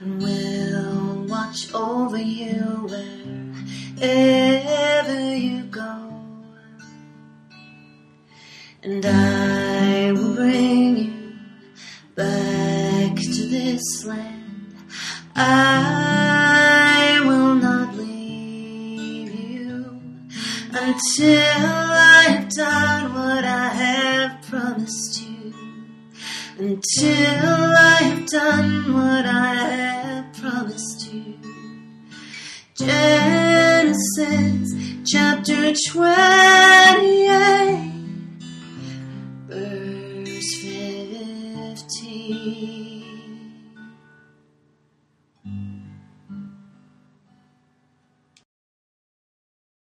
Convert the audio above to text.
and will watch over you wherever you go. And I will bring you back to this land. I will not leave you until I have done what I have promised you. Until I have done what I have promised you. Genesis chapter 12.